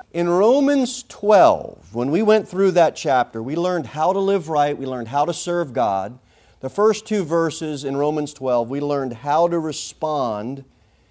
In Romans 12, when we went through that chapter, we learned how to live right, we learned how to serve God. The first two verses in Romans 12, we learned how to respond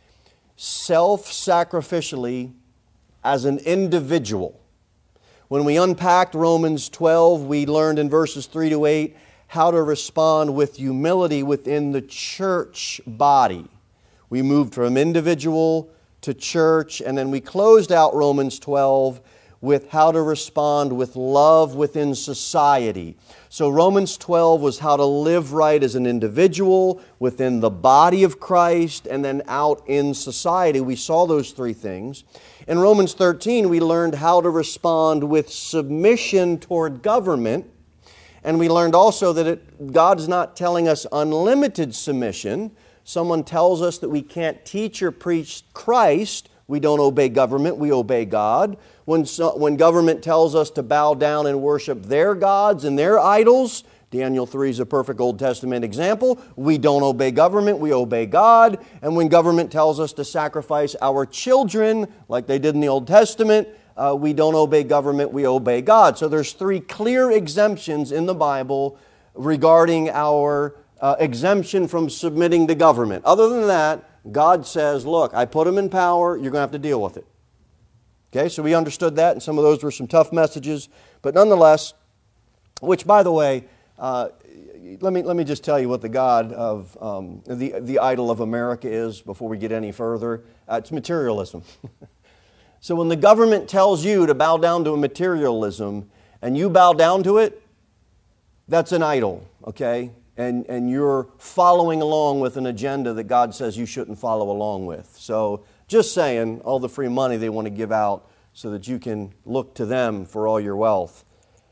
self-sacrificially as an individual. When we unpacked Romans 12, we learned in verses 3 to 8 how to respond with humility within the church body. We moved from individual to church, and then we closed out Romans 12 with how to respond with love within society. So Romans 12 was how to live right as an individual within the body of Christ and then out in society. We saw those three things. In Romans 13, we learned how to respond with submission toward government. And we learned also that God's not telling us unlimited submission. Someone tells us that we can't teach or preach Christ, we don't obey government, we obey God. When government tells us to bow down and worship their gods and their idols, Daniel 3 is a perfect Old Testament example, we don't obey government, we obey God. And when government tells us to sacrifice our children, like they did in the Old Testament, we don't obey government, we obey God. So there's three clear exemptions in the Bible regarding our exemption from submitting to government. Other than that, God says, look, I put them in power, you're going to have to deal with it. Okay, so we understood that, and some of those were some tough messages. But nonetheless, which, by the way, let me just tell you what the God of, the idol of America is before we get any further. It's materialism. So when the government tells you to bow down to a materialism, and you bow down to it, that's an idol, okay? And you're following along with an agenda that God says you shouldn't follow along with. So just saying, all the free money they want to give out so that you can look to them for all your wealth,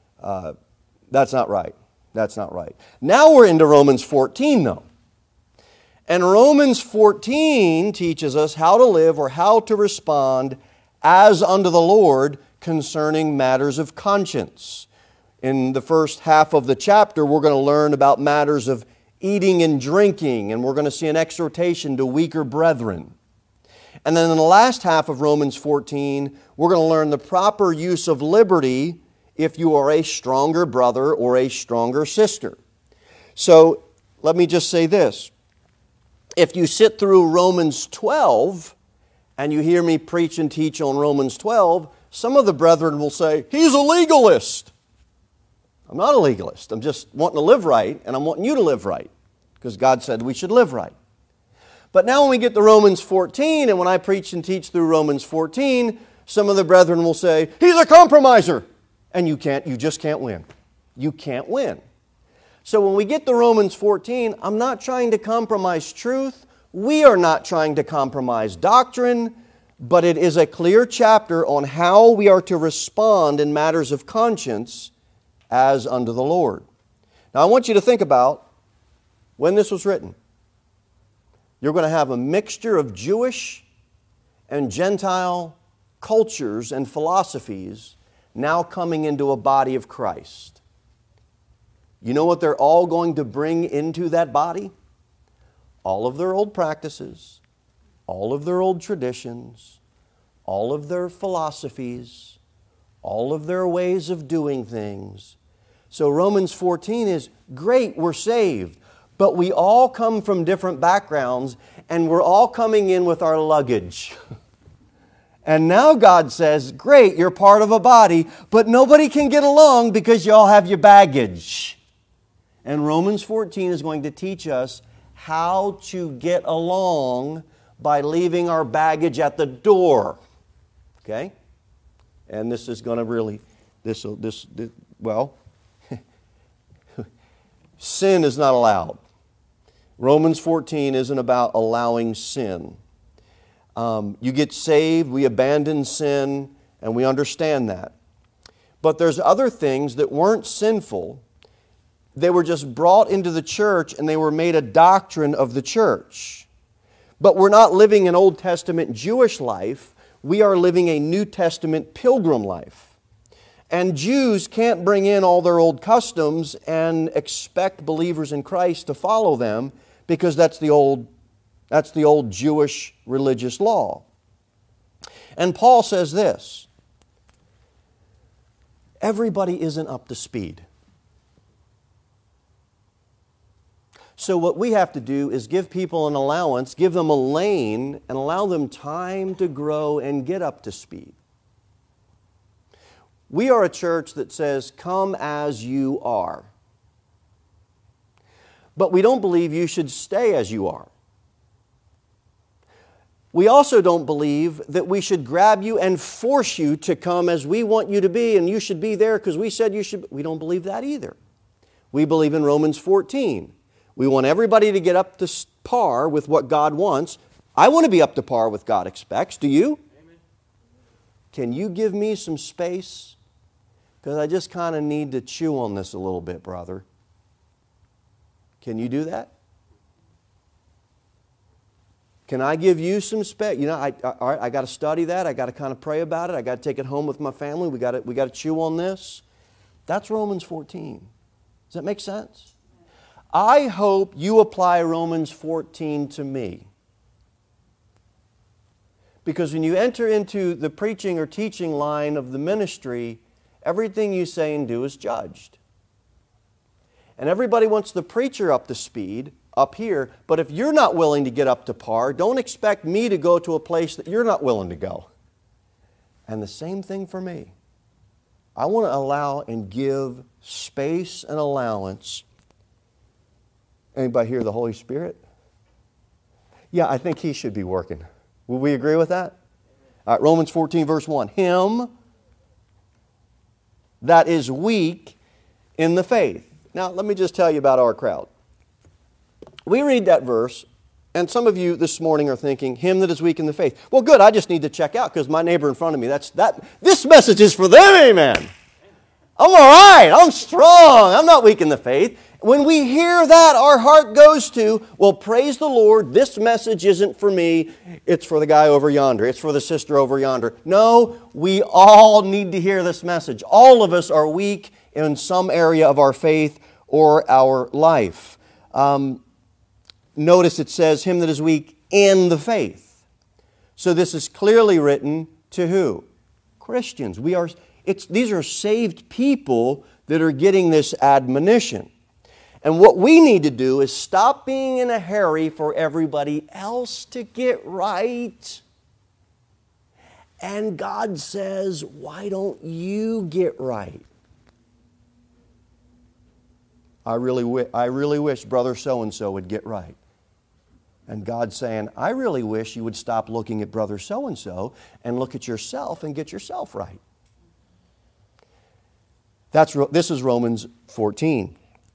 that's not right. That's not right. Now we're into Romans 14 though. And Romans 14 teaches us how to live or how to respond as unto the Lord concerning matters of conscience. In the first half of the chapter, we're going to learn about matters of eating and drinking, and we're going to see an exhortation to weaker brethren. And then in the last half of Romans 14, we're going to learn the proper use of liberty if you are a stronger brother or a stronger sister. So let me just say this. If you sit through Romans 12 and you hear me preach and teach on Romans 12, some of the brethren will say, he's a legalist. I'm not a legalist. I'm just wanting to live right, and I'm wanting you to live right, because God said we should live right. But now when we get to Romans 14, and when I preach and teach through Romans 14, some of the brethren will say, he's a compromiser. And you just can't win. You can't win. So when we get to Romans 14, I'm not trying to compromise truth. We are not trying to compromise doctrine, but it is a clear chapter on how we are to respond in matters of conscience as unto the Lord. Now I want you to think about when this was written. You're going to have a mixture of Jewish and Gentile cultures and philosophies now coming into a body of Christ. You know what they're all going to bring into that body? All of their old practices, all of their old traditions, all of their philosophies, all of their ways of doing things. So Romans 14 is great, we're saved. But we all come from different backgrounds, and we're all coming in with our luggage. And now God says, great, you're part of a body, but nobody can get along because you all have your baggage. And Romans 14 is going to teach us how to get along by leaving our baggage at the door. Okay? And this is going to really, sin is not allowed. Romans 14 isn't about allowing sin. You get saved, we abandon sin, and we understand that. But there's other things that weren't sinful. They were just brought into the church and they were made a doctrine of the church. But we're not living an Old Testament Jewish life. We are living a New Testament pilgrim life. And Jews can't bring in all their old customs and expect believers in Christ to follow them, because that's the old Jewish religious law. And Paul says this, Everybody isn't up to speed. So what we have to do is give people an allowance, give them a lane, and allow them time to grow and get up to speed. We are a church that says, come as you are. But we don't believe you should stay as you are. We also don't believe that we should grab you and force you to come as we want you to be, and you should be there because we said you should. We don't believe that either. We believe in Romans 14. We want everybody to get up to par with what God wants. I want to be up to par with God expects. Do you? Amen. Can you give me some space? Because I just kind of need to chew on this a little bit, brother. Can you do that? Can I give you some space? You know, all right, I got to study that. I got to kind of pray about it. I got to take it home with my family. We got to chew on this. That's Romans 14. Does that make sense? I hope you apply Romans 14 to me. Because when you enter into the preaching or teaching line of the ministry, everything you say and do is judged. And everybody wants the preacher up to speed, up here, but if you're not willing to get up to par, don't expect me to go to a place that you're not willing to go. And the same thing for me. I want to allow and give space and allowance. Anybody hear the Holy Spirit? Yeah, I think He should be working. Will we agree with that? All right, Romans 14 verse 1. Him that is weak in the faith. Now, let me just tell you about our crowd. We read that verse, and some of you this morning are thinking, him that is weak in the faith. Well, good, I just need to check out because my neighbor in front of me, this message is for them, amen. I'm all right, I'm strong, I'm not weak in the faith. When we hear that, our heart goes to, well, praise the Lord, this message isn't for me, it's for the guy over yonder, it's for the sister over yonder. No, we all need to hear this message. All of us are weak in some area of our faith or our life. Notice it says, him that is weak in the faith. So this is clearly written to who? Christians. These are saved people that are getting this admonition. And what we need to do is stop being in a hurry for everybody else to get right. And God says, why don't you get right? I really wish brother so-and-so would get right. And God's saying, I really wish you would stop looking at brother so-and-so and look at yourself and get yourself right. This is Romans 14.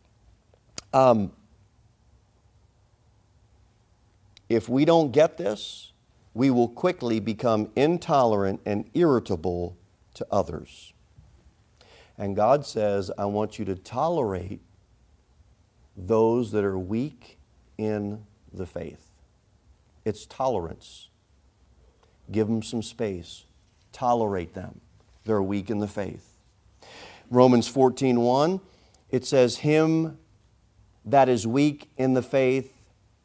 If we don't get this, we will quickly become intolerant and irritable to others. And God says, I want you to tolerate those that are weak in the faith. It's tolerance. Give them some space. Tolerate them. They're weak in the faith. Romans 14:1, it says, him that is weak in the faith,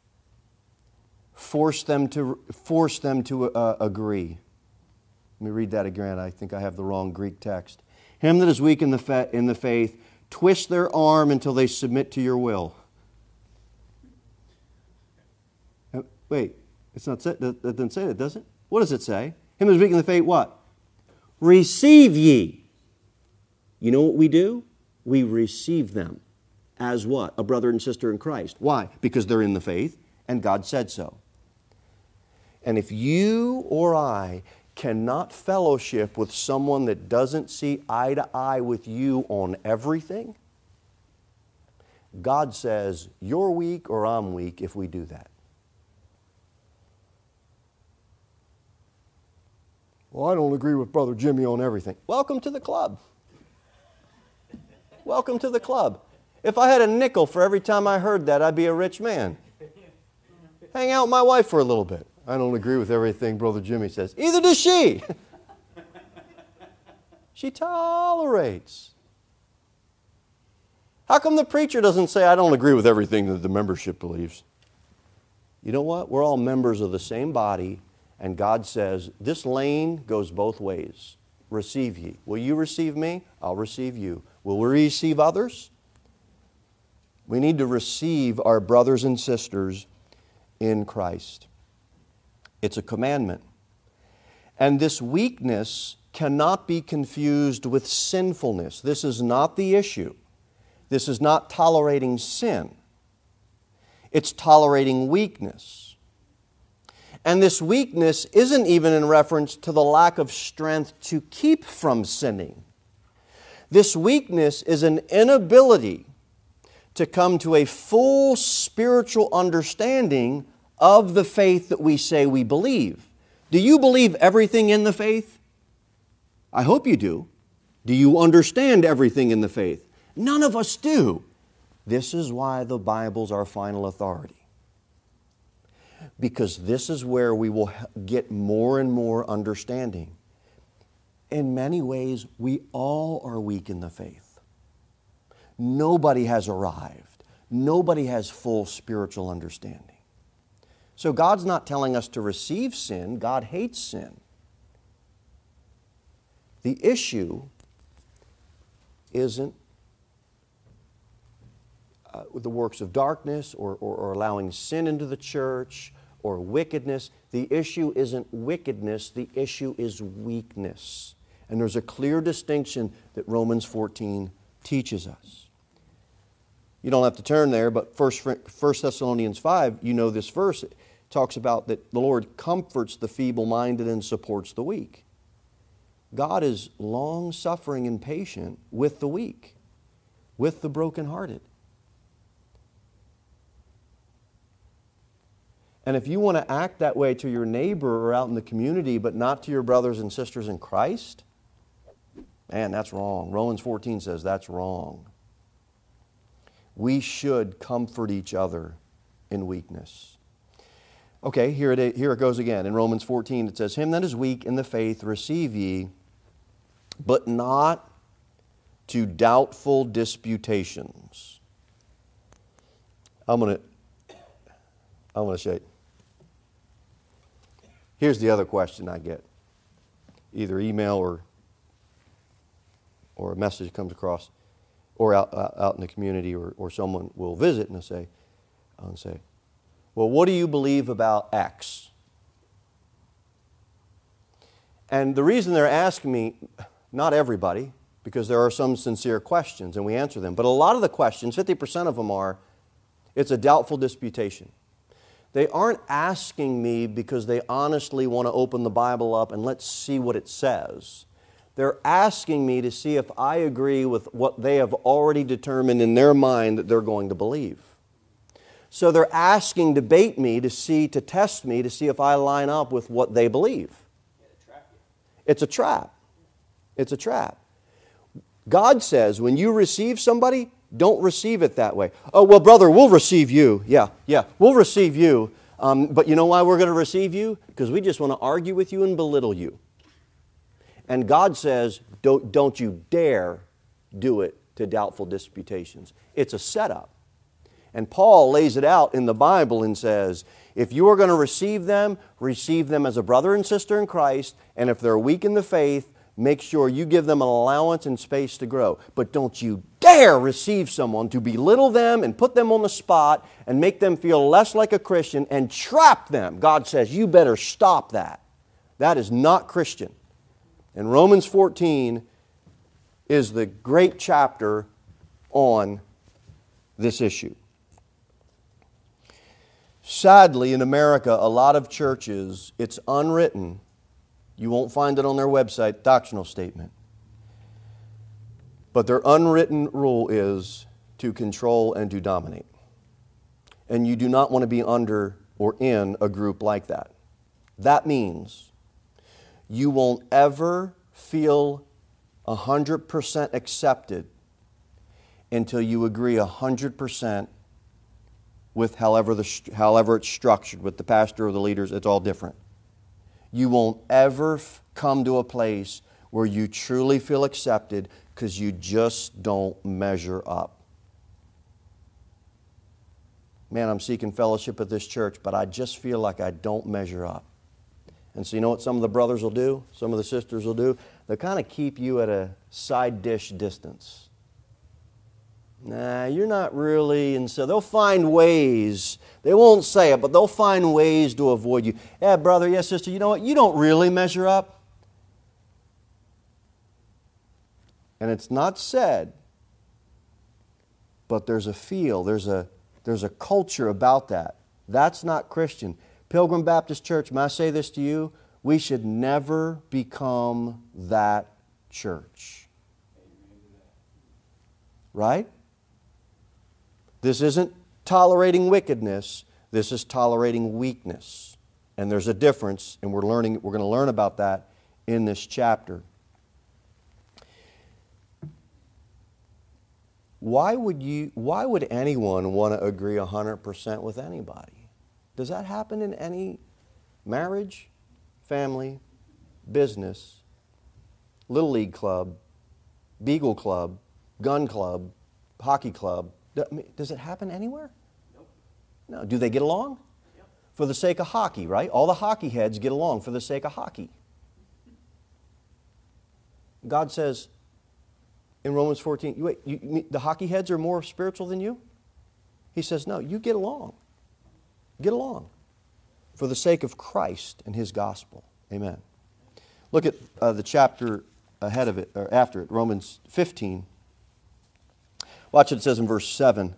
force them to agree. Let me read that again. I think I have the wrong Greek text. Him that is weak in the faith, twist their arm until they submit to your will. Wait, it's not said, that doesn't say that, does it? What does it say? Him that is weak in the faith, what? Receive ye. You know what we do? We receive them as what? A brother and sister in Christ. Why? Because they're in the faith, and God said so. And if you or I cannot fellowship with someone that doesn't see eye to eye with you on everything, God says, you're weak or I'm weak if we do that. Well, I don't agree with Brother Jimmy on everything. Welcome to the club. Welcome to the club. If I had a nickel for every time I heard that, I'd be a rich man. Hang out with my wife for a little bit. I don't agree with everything Brother Jimmy says. Either does she. She tolerates. How come the preacher doesn't say, I don't agree with everything that the membership believes? You know what? We're all members of the same body, and God says, this lane goes both ways. receive ye. Will you receive me? I'll receive you. Will we receive others? We need to receive our brothers and sisters in Christ. It's a commandment. And this weakness cannot be confused with sinfulness. This is not the issue. This is not tolerating sin. It's tolerating weakness. And this weakness isn't even in reference to the lack of strength to keep from sinning. This weakness is an inability to come to a full spiritual understanding of the faith that we say we believe. Do you believe everything in the faith? I hope you do. Do you understand everything in the faith? None of us do. This is why the Bible's our final authority. Because this is where we will get more and more understanding. In many ways, we all are weak in the faith. Nobody has arrived. Nobody has full spiritual understanding. So God's not telling us to receive sin. God hates sin. The issue isn't the works of darkness or allowing sin into the church or wickedness. The issue isn't wickedness. The issue is weakness. And there's a clear distinction that Romans 14 teaches us. You don't have to turn there, but 1 Thessalonians 5, you know this verse. It talks about that the Lord comforts the feeble-minded and supports the weak. God is long-suffering and patient with the weak, with the brokenhearted. And if you want to act that way to your neighbor or out in the community, but not to your brothers and sisters in Christ, man, that's wrong. Romans 14 says that's wrong. We should comfort each other in weakness. Okay, here it goes again. In Romans 14 it says, Him that is weak in the faith receive ye, but not to doubtful disputations. I'm going to show you. Here's the other question I get. Either email or a message comes across, or out in the community, or someone will visit and say, well, what do you believe about X? And the reason they're asking me, not everybody, because there are some sincere questions and we answer them, but a lot of the questions, 50% of them are, it's a doubtful disputation. They aren't asking me because they honestly want to open the Bible up and let's see what it says. They're asking me to see if I agree with what they have already determined in their mind that they're going to believe. So they're asking to bait me to test me to see if I line up with what they believe. It's a trap. It's a trap. God says when you receive somebody, don't receive it that way. Oh, well, brother, we'll receive you. Yeah, we'll receive you. But you know why we're going to receive you? Because we just want to argue with you and belittle you. And God says, don't you dare do it to doubtful disputations. It's a setup. And Paul lays it out in the Bible and says, if you are going to receive them as a brother and sister in Christ, and if they're weak in the faith, make sure you give them an allowance and space to grow. But don't you dare receive someone to belittle them and put them on the spot and make them feel less like a Christian and trap them. God says, you better stop that. That is not Christian. And Romans 14 is the great chapter on this issue. Sadly, in America, a lot of churches, it's unwritten. You won't find it on their website, doctrinal statement. But their unwritten rule is to control and to dominate. And you do not want to be under or in a group like that. That means you won't ever feel 100% accepted until you agree 100% with however it's structured, with the pastor or the leaders. It's all different. You won't ever come to a place where you truly feel accepted because you just don't measure up. Man, I'm seeking fellowship at this church, but I just feel like I don't measure up. And so you know what some of the brothers will do? Some of the sisters will do? They'll kind of keep you at a side dish distance. Nah, you're not really, and so they'll find ways. They won't say it, but they'll find ways to avoid you. Yeah, brother, yeah, sister, you know what? You don't really measure up. And it's not said, but there's a feel, there's a culture about that. That's not Christian. Pilgrim Baptist Church, may I say this to you? We should never become that church. Right? This isn't tolerating wickedness. This is tolerating weakness. And there's a difference, and we're going to learn about that in this chapter. Why would anyone want to agree 100% with anybody? Does that happen in any marriage, family, business, Little League club, Beagle club, gun club, hockey club? Does it happen anywhere? Nope. No. Do they get along? Yep. For the sake of hockey, right? All the hockey heads get along for the sake of hockey. God says in Romans 14, the hockey heads are more spiritual than you? He says, no, you get along. Get along for the sake of Christ and His gospel. Amen. Look at the chapter ahead of it, or after it, Romans 15. Watch what it says in verse 7.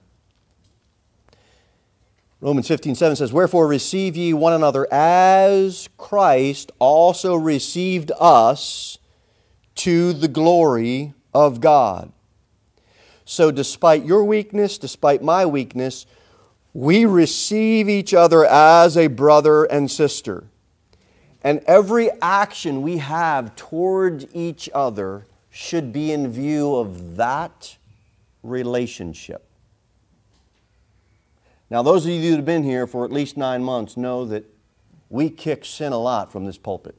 Romans 15:7 says, wherefore receive ye one another as Christ also received us to the glory of God. So despite your weakness, despite my weakness, we receive each other as a brother and sister. And every action we have toward each other should be in view of that relationship. Now, those of you that have been here for at least 9 months know that we kick sin a lot from this pulpit.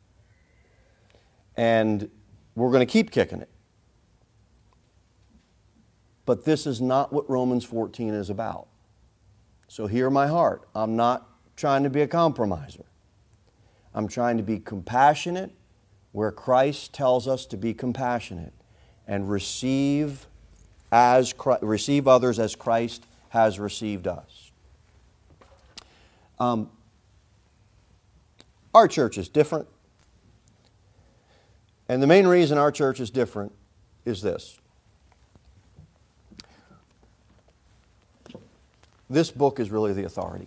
And we're going to keep kicking it. But this is not what Romans 14 is about. So hear my heart. I'm not trying to be a compromiser. I'm trying to be compassionate where Christ tells us to be compassionate and receive others as Christ has received us. Our church is different. And the main reason our church is different is this. This book is really the authority.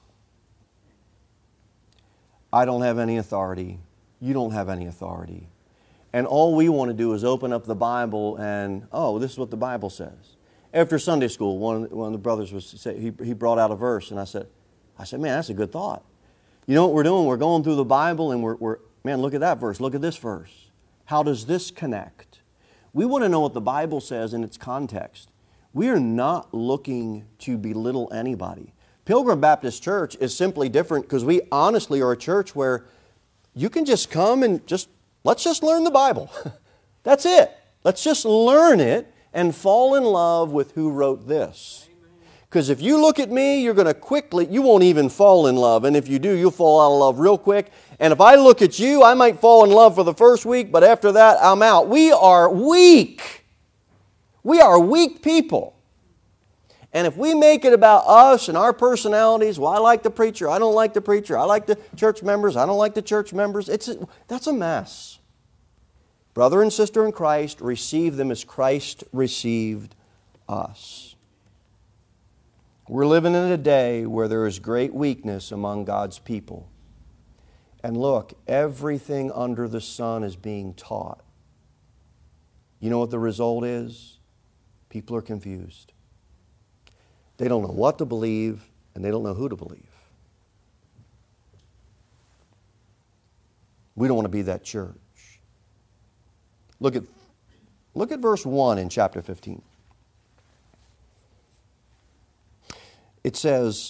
I don't have any authority. You don't have any authority. And all we want to do is open up the Bible and, oh, this is what the Bible says. After Sunday school, one of the brothers he brought out a verse, and I said, man, that's a good thought. You know what we're doing? We're going through the Bible, and man, look at that verse. Look at this verse. How does this connect? We want to know what the Bible says in its context. We are not looking to belittle anybody. Pilgrim Baptist Church is simply different because we honestly are a church where you can just come and let's just learn the Bible. That's it. Let's just learn it and fall in love with who wrote this. Because if you look at me, you won't even fall in love. And if you do, you'll fall out of love real quick. And if I look at you, I might fall in love for the first week, but after that, I'm out. We are weak. We are weak people. And if we make it about us and our personalities, well, I like the preacher, I don't like the preacher, I like the church members, I don't like the church members, that's a mess. Brother and sister in Christ, receive them as Christ received us. We're living in a day where there is great weakness among God's people. And look, everything under the sun is being taught. You know what the result is? People are confused. They don't know what to believe, and they don't know who to believe. We don't want to be that church. Look at verse 1 in chapter 15. It says,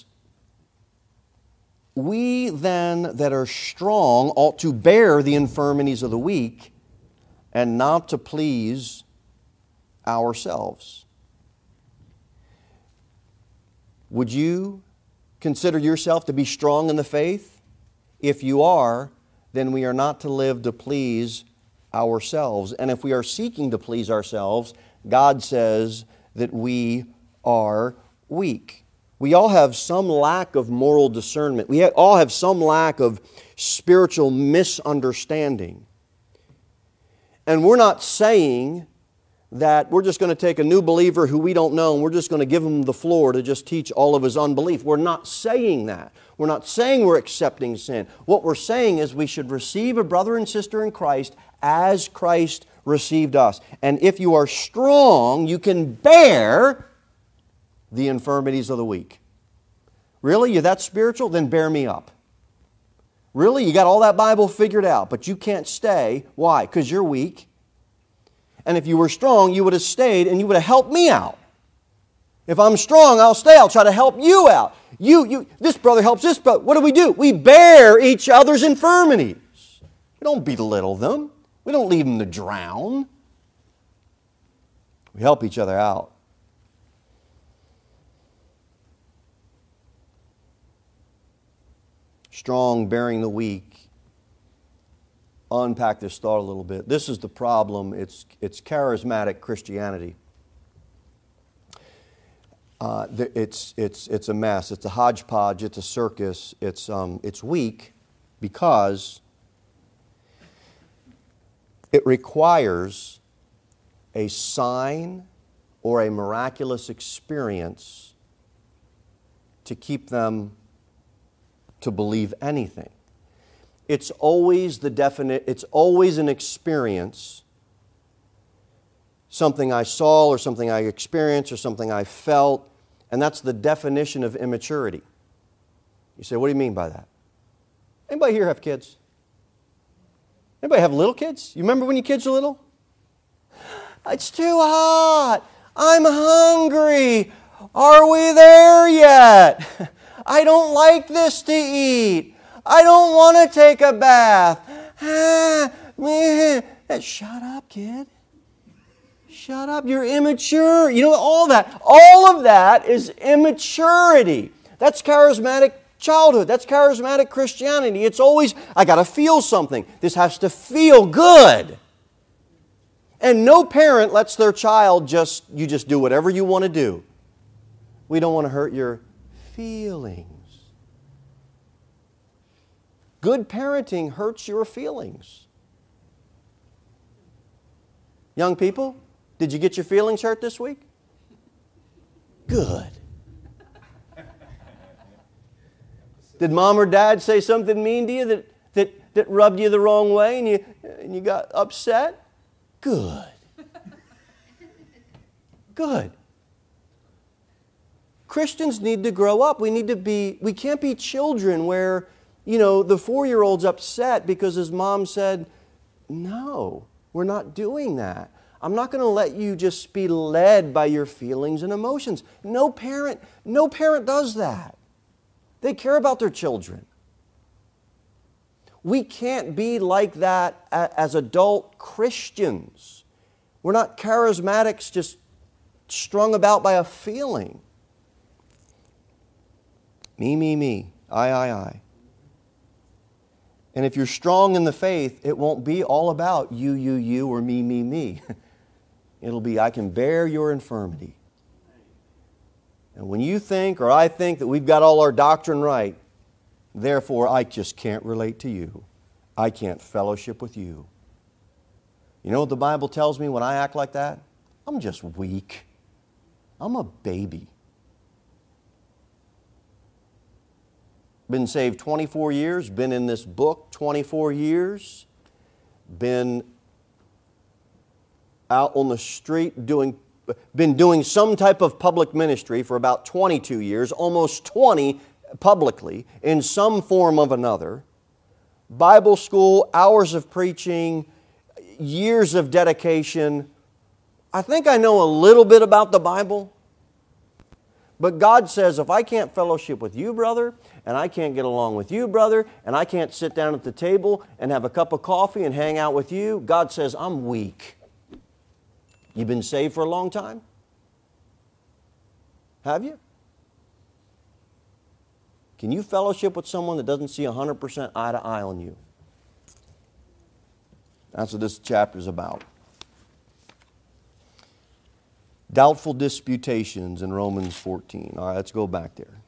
we then that are strong ought to bear the infirmities of the weak and not to please ourselves. Would you consider yourself to be strong in the faith? If you are, then we are not to live to please ourselves. And if we are seeking to please ourselves, God says that we are weak. We all have some lack of moral discernment. We all have some lack of spiritual misunderstanding. And we're not saying that we're just going to take a new believer who we don't know and we're just going to give him the floor to just teach all of his unbelief. We're not saying that. We're not saying we're accepting sin. What we're saying is we should receive a brother and sister in Christ as Christ received us. And if you are strong, you can bear the infirmities of the weak. Really? You're that spiritual? Then bear me up. Really? You got all that Bible figured out, but you can't stay. Why? Because you're weak. And if you were strong, you would have stayed and you would have helped me out. If I'm strong, I'll stay. I'll try to help you out. This brother helps this brother. What do? We bear each other's infirmities. We don't belittle them. We don't leave them to drown. We help each other out. Strong bearing the weak. Unpack this thought a little bit. This is the problem. It's charismatic Christianity. It's a mess. It's a hodgepodge. It's a circus. It's weak because it requires a sign or a miraculous experience to keep them to believe anything. It's always it's always an experience, something I saw or something I experienced or something I felt, and that's the definition of immaturity. You say, what do you mean by that? Anybody here have kids? Anybody have little kids? You remember when your kids were little? It's too hot. I'm hungry. Are we there yet? I don't like this to eat. I don't want to take a bath. Shut up, kid. Shut up. You're immature. You know, all of that is immaturity. That's charismatic childhood. That's charismatic Christianity. It's always, I got to feel something. This has to feel good. And no parent lets their child you just do whatever you want to do. We don't want to hurt your feelings. Good parenting hurts your feelings. Young people, did you get your feelings hurt this week? Good. Did mom or dad say something mean to you that rubbed you the wrong way and you got upset? Good. Good. Christians need to grow up. We can't be children where, the 4-year-old's upset because his mom said, no, we're not doing that. I'm not going to let you just be led by your feelings and emotions. No parent does that. They care about their children. We can't be like that as adult Christians. We're not charismatics just strung about by a feeling. Me, I. And if you're strong in the faith, it won't be all about you, or me. It'll be, I can bear your infirmity. And when you think, or I think, that we've got all our doctrine right, therefore I just can't relate to you. I can't fellowship with you. You know what the Bible tells me when I act like that? I'm just weak. I'm a baby. Been saved 24 years, been in this book 24 years, been out on the street been doing some type of public ministry for about 22 years, almost 20 publicly, in some form of another. Bible school, hours of preaching, years of dedication. I think I know a little bit about the Bible. But God says, if I can't fellowship with you, brother, and I can't get along with you, brother, and I can't sit down at the table and have a cup of coffee and hang out with you, God says, I'm weak. You've been saved for a long time? Have you? Can you fellowship with someone that doesn't see 100% eye to eye on you? That's what this chapter is about. Doubtful disputations in Romans 14. All right, let's go back there.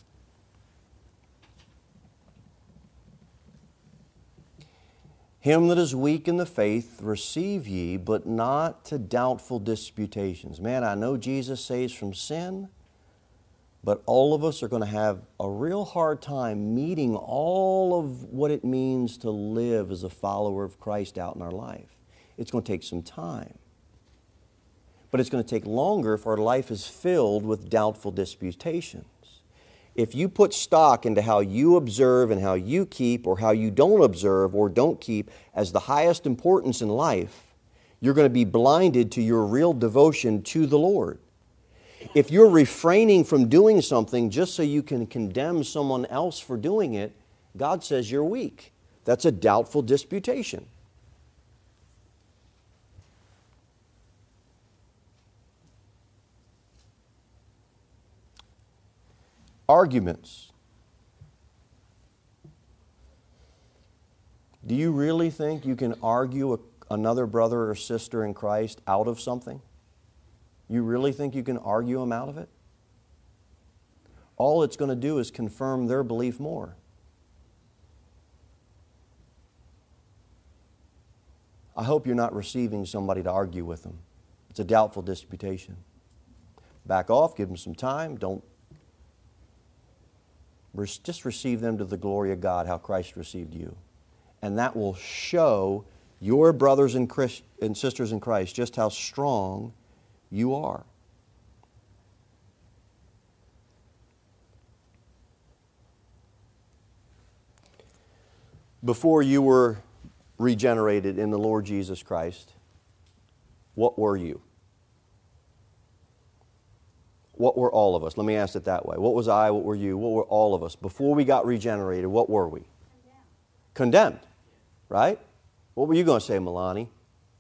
Him that is weak in the faith receive ye, but not to doubtful disputations. Man, I know Jesus saves from sin, but all of us are going to have a real hard time meeting all of what it means to live as a follower of Christ out in our life. It's going to take some time. But it's going to take longer if our life is filled with doubtful disputations. If you put stock into how you observe and how you keep, or how you don't observe or don't keep as the highest importance in life, you're going to be blinded to your real devotion to the Lord. If you're refraining from doing something just so you can condemn someone else for doing it, God says you're weak. That's a doubtful disputation. Arguments. Do you really think you can argue another brother or sister in Christ out of something? You really think you can argue them out of it? All it's going to do is confirm their belief more. I hope you're not receiving somebody to argue with them. It's a doubtful disputation. Back off, give them some time. Don't just receive them to the glory of God, how Christ received you. And that will show your brothers and sisters in Christ just how strong you are. Before you were regenerated in the Lord Jesus Christ, what were you? What were all of us? Let me ask it that way. What was I? What were you? What were all of us? Before we got regenerated, what were we? Condemned. Right? What were you going to say, Milani?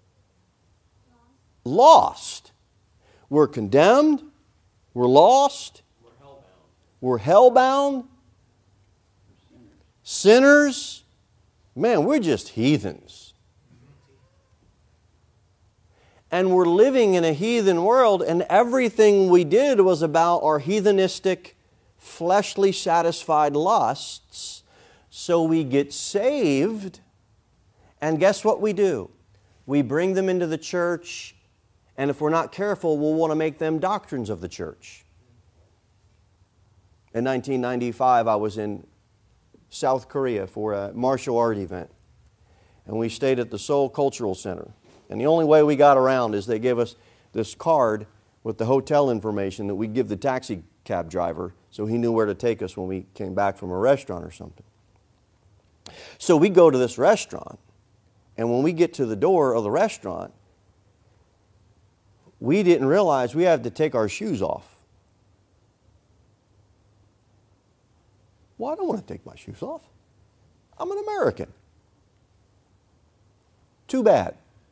Lost. We're condemned. We're lost. We're hellbound. Sinners. Man, we're just heathens. And we're living in a heathen world, and everything we did was about our heathenistic, fleshly satisfied lusts. So we get saved, and guess what we do? We bring them into the church, and if we're not careful, we'll want to make them doctrines of the church. In 1995, I was in South Korea for a martial art event, and we stayed at the Seoul Cultural Center. And the only way we got around is they gave us this card with the hotel information that we'd give the taxi cab driver so he knew where to take us when we came back from a restaurant or something. So we go to this restaurant, and when we get to the door of the restaurant, we didn't realize we had to take our shoes off. Well, I don't want to take my shoes off. I'm an American. Too bad.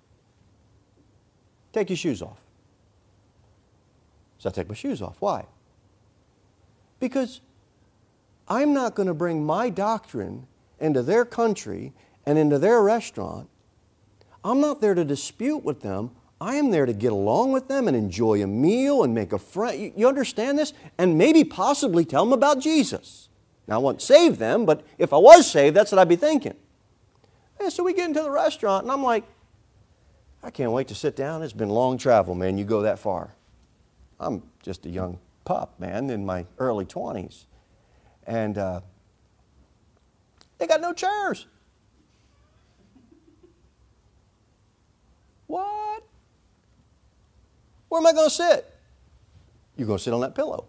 Take your shoes off. So I take my shoes off. Why? Because I'm not going to bring my doctrine into their country and into their restaurant. I'm not there to dispute with them. I am there to get along with them and enjoy a meal and make a friend. You understand this? And maybe possibly tell them about Jesus. Now, I won't save them, but if I was saved, that's what I'd be thinking. And so we get into the restaurant, and I'm like, I can't wait to sit down. It's been long travel, man. You go that far. I'm just a young pup, man, in my early 20s. And they got no chairs. What? Where am I going to sit? You're going to sit on that pillow.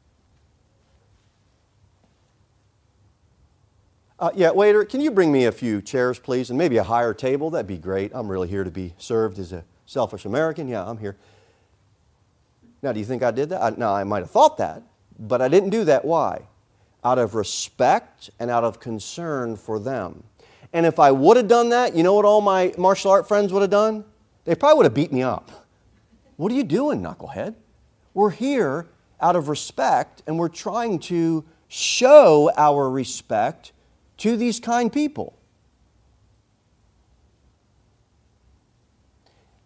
Yeah, waiter, can you bring me a few chairs, please, and maybe a higher table? That'd be great. I'm really here to be served as a selfish American. Yeah, I'm here. Now, do you think I did that? No, I might have thought that, but I didn't do that. Why? Out of respect and out of concern for them. And if I would have done that, you know what all my martial art friends would have done? They probably would have beat me up. What are you doing, knucklehead? We're here out of respect, and we're trying to show our respect to these kind people.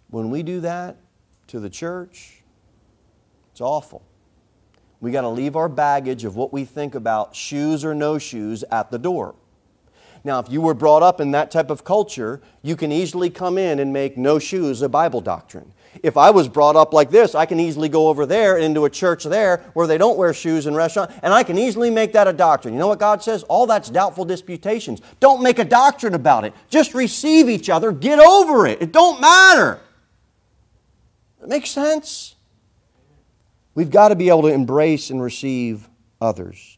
When we do that to the church, it's awful. We got to leave our baggage of what we think about shoes or no shoes at the door. Now, if you were brought up in that type of culture, you can easily come in and make no shoes a Bible doctrine. If I was brought up like this, I can easily go over there into a church there where they don't wear shoes in restaurants, and I can easily make that a doctrine. You know what God says? All that's doubtful disputations. Don't make a doctrine about it. Just receive each other. Get over it. It don't matter. That makes sense? We've got to be able to embrace and receive others.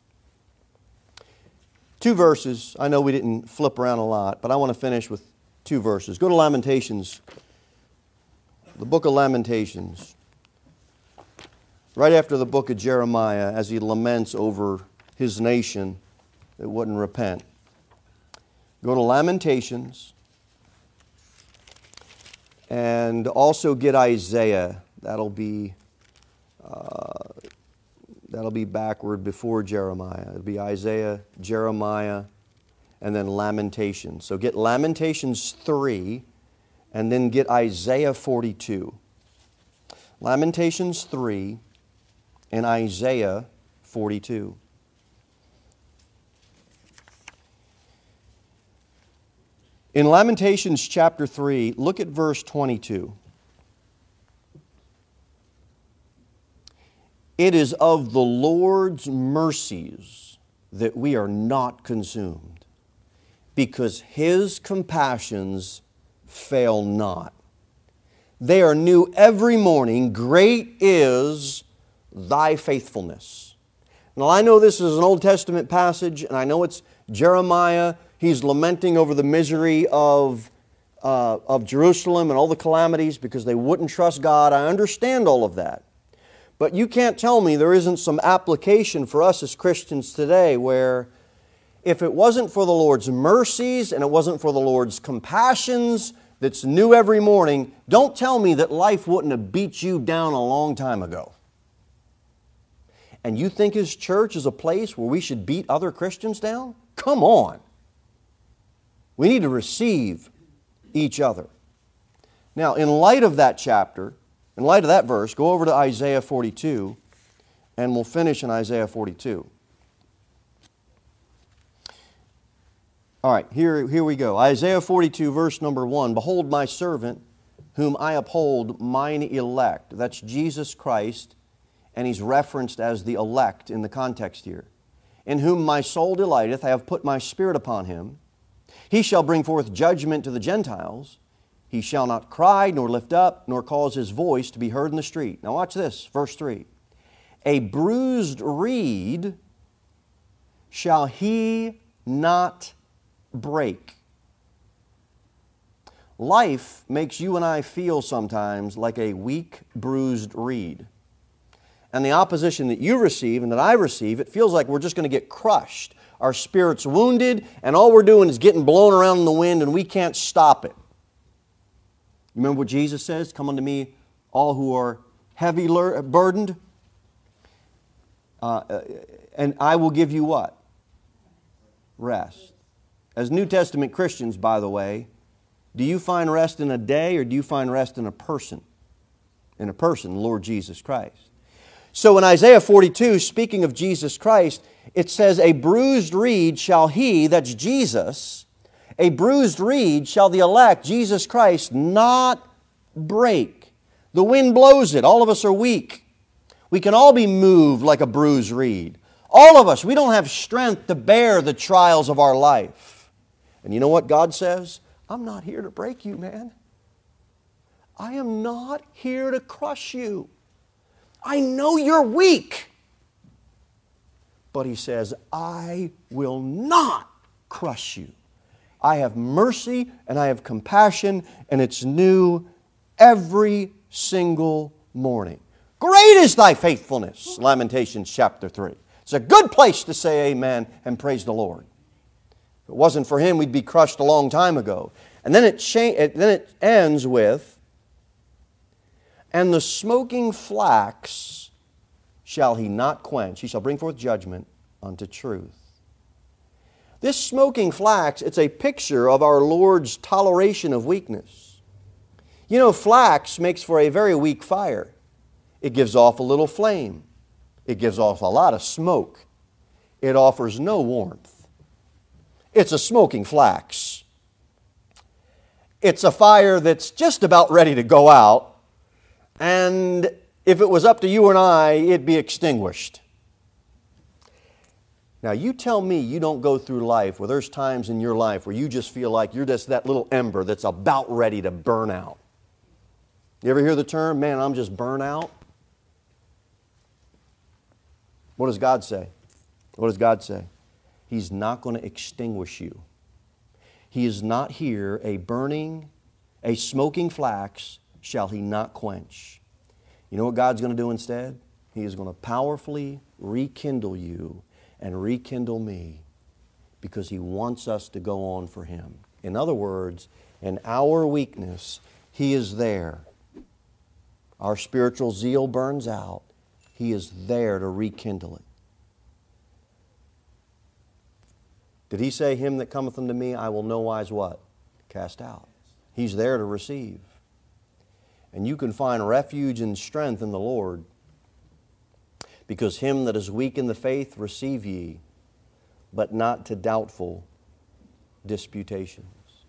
2 verses. I know we didn't flip around a lot, but I want to finish with 2 verses. Go to Lamentations. The book of Lamentations. Right after the book of Jeremiah, as he laments over his nation that wouldn't repent. Go to Lamentations. And also get Isaiah. That'll be backward before Jeremiah. It'll be Isaiah, Jeremiah, and then Lamentations. So get Lamentations 3, and then get Isaiah 42. Lamentations 3 and Isaiah 42. In Lamentations chapter 3, look at verse 22. It is of the Lord's mercies that we are not consumed, because His compassions fail not. They are new every morning. Great is Thy faithfulness. Now, I know this is an Old Testament passage, and I know it's Jeremiah. He's lamenting over the misery of Jerusalem and all the calamities because they wouldn't trust God. I understand all of that. But you can't tell me there isn't some application for us as Christians today where if it wasn't for the Lord's mercies and it wasn't for the Lord's compassions that's new every morning, don't tell me that life wouldn't have beat you down a long time ago. And you think His church is a place where we should beat other Christians down? Come on. We need to receive each other. Now, in light of that chapter, in light of that verse, go over to Isaiah 42, and we'll finish in Isaiah 42. All right, here we go. Isaiah 42, verse number 1. Behold my servant, whom I uphold, mine elect. That's Jesus Christ, and He's referenced as the elect in the context here. In whom my soul delighteth, I have put my spirit upon Him. He shall bring forth judgment to the Gentiles. He shall not cry, nor lift up, nor cause his voice to be heard in the street. Now watch this, verse 3. A bruised reed shall he not break. Life makes you and I feel sometimes like a weak, bruised reed. And the opposition that you receive and that I receive, it feels like we're just going to get crushed. Our spirit's wounded, and all we're doing is getting blown around in the wind, and we can't stop it. Remember what Jesus says? Come unto me, all who are heavy burdened, and I will give you what? Rest. As New Testament Christians, by the way, do you find rest in a day or do you find rest in a person? In a person, Lord Jesus Christ. So in Isaiah 42, speaking of Jesus Christ, it says, a bruised reed shall He, that's Jesus, a bruised reed shall the elect, Jesus Christ, not break. The wind blows it. All of us are weak. We can all be moved like a bruised reed. All of us, we don't have strength to bear the trials of our life. And you know what God says? I'm not here to break you, man. I am not here to crush you. I know you're weak. But He says, I will not crush you. I have mercy and I have compassion, and it's new every single morning. Great is Thy faithfulness, Lamentations chapter 3. It's a good place to say amen and praise the Lord. If it wasn't for Him, we'd be crushed a long time ago. And then it ends with, and the smoking flax shall He not quench. He shall bring forth judgment unto truth. This smoking flax, it's a picture of our Lord's toleration of weakness. You know, flax makes for a very weak fire. It gives off a little flame. It gives off a lot of smoke. It offers no warmth. It's a smoking flax. It's a fire that's just about ready to go out, and if it was up to you and I, it'd be extinguished. Now, you tell me you don't go through life where there's times in your life where you just feel like you're just that little ember that's about ready to burn out. You ever hear the term, man, I'm just burnt out? What does God say? What does God say? He's not going to extinguish you. He is not here, a smoking flax shall He not quench. You know what God's going to do instead? He is going to powerfully rekindle you and rekindle me because He wants us to go on for Him. In other words, in our weakness, He is there. Our spiritual zeal burns out. He is there to rekindle it. Did He say, him that cometh unto me, I will no wise what? Cast out. He's there to receive. And you can find refuge and strength in the Lord, because him that is weak in the faith receive ye, but not to doubtful disputations.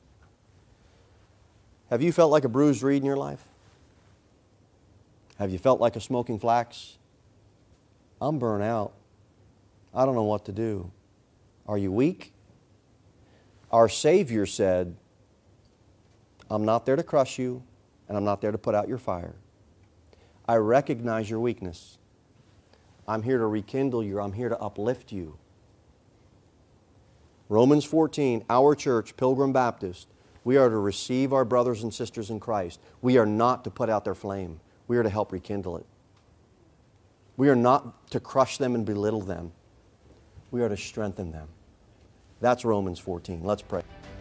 Have you felt like a bruised reed in your life? Have you felt like a smoking flax? I'm burnt out. I don't know what to do. Are you weak? Our Savior said, I'm not there to crush you, and I'm not there to put out your fire. I recognize your weakness. I'm here to rekindle you. I'm here to uplift you. Romans 14, our church, Pilgrim Baptist, we are to receive our brothers and sisters in Christ. We are not to put out their flame. We are to help rekindle it. We are not to crush them and belittle them. We are to strengthen them. That's Romans 14. Let's pray.